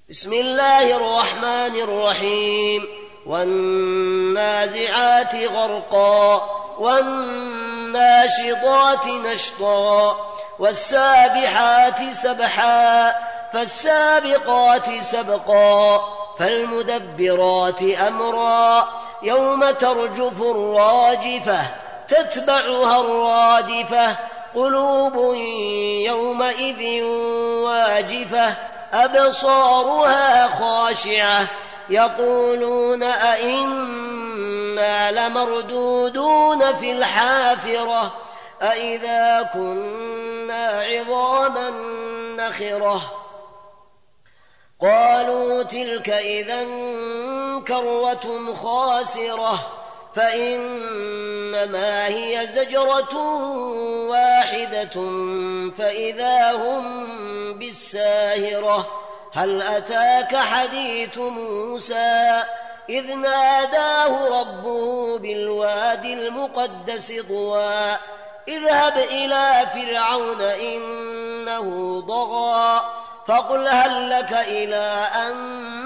بسم الله الرحمن الرحيم والنازعات غرقا والناشطات نشطا والسابحات سبحا فالسابقات سبقا فالمدبرات أمرا يوم ترجف الراجفة تتبعها الرادفة قلوب يومئذ واجفة أبصارها خاشعة يقولون أئنا لمردودون في الحافرة أئذا كنا عظاما نخرة قالوا تلك إذا كروة خاسرة فإنما هي زجرة واحدة فإذا هم بالساهرة هل أتاك حديث موسى إذ ناداه ربه بالوادي المقدس طوى اذهب إلى فرعون إنه طغى فقل هل لك إلى أن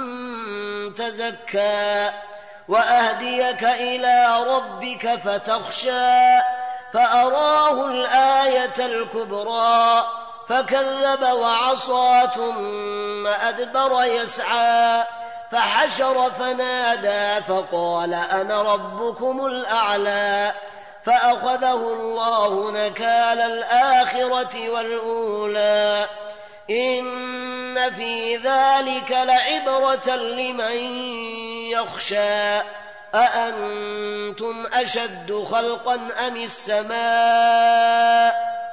تزكى وأهديك إلى ربك فتخشى فأراه الآية الكبرى فكذب وعصى ثم أدبر يسعى فحشر فنادى فقال أنا ربكم الأعلى فأخذه الله نكال الآخرة والأولى إن في ذلك لعبرة لمن يخشى أأنتم أشد خلقا أم السماء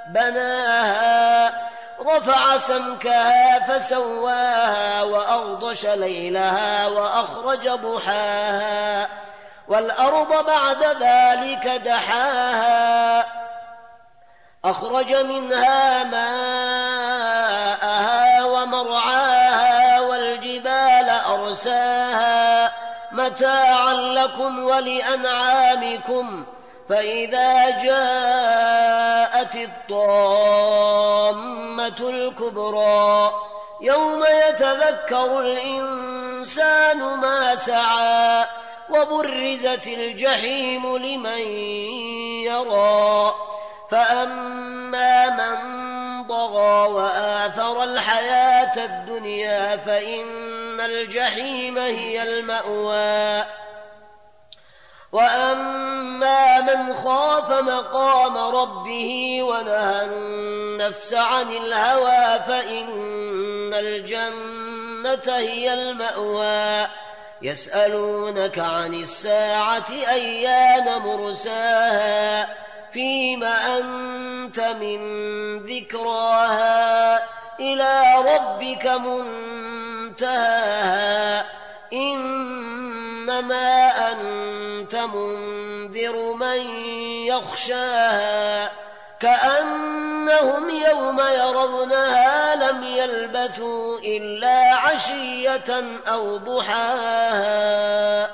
بناها رفع سمكها فسواها وأغطش ليلها وأخرج ضحاها والأرض بعد ذلك دحاها أخرج منها ماءها ومرعاها والجبال أرساها متاعا لكم ولأنعامكم فإذا جاءت الطامة الكبرى يوم يتذكر الإنسان ما سعى وبرزت الجحيم لمن يرى فأما من طغى وآثر الحياة الدنيا فإن الجحيم هي المأوى وأما من خاف مقام ربه ونهى النفس عن الهوى فإن الجنة هي المأوى يسألونك عن الساعة أيان مرساها فيم أنت من ذكراها إلى ربك منتهاها إنما أنت منذر من يخشاها كأنهم يوم يرونها لم يلبثوا إلا عشية أو ضحاها